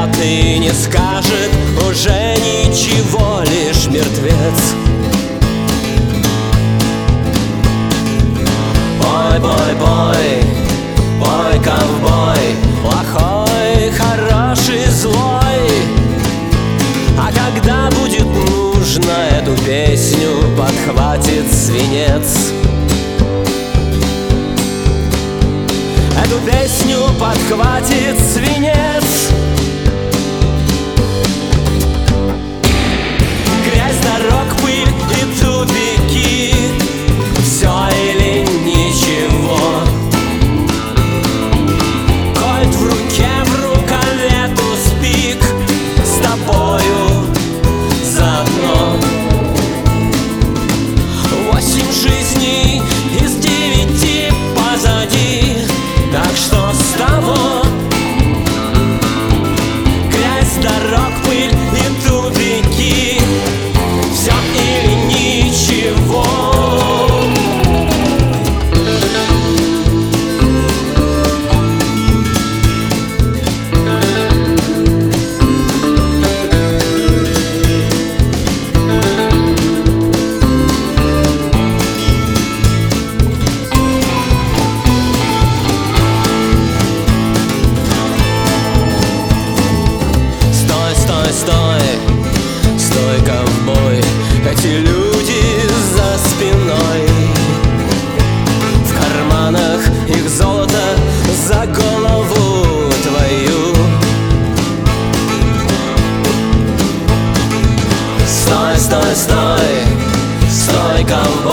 придет и не скажет уже ничего, лишь мертвец. Бой, бой, бой, бой, ковбой, плохой, хороший, злой. А когда будет нужно, эту песню подхватит свинец. Эту песню подхватит свинец. Грязь дорог, пыль и тупики, все или ничего. Кольт в руке, в рукаве туз-пик, с тобою заодно. 8 жизней из 9 позади, так что с того. Грязь дорог, пыль и тупики, все или ничего. Стой, стой, ковбой, эти люди за спиной. В карманах их золото за голову твою. Стой, стой, стой, стой, ковбой.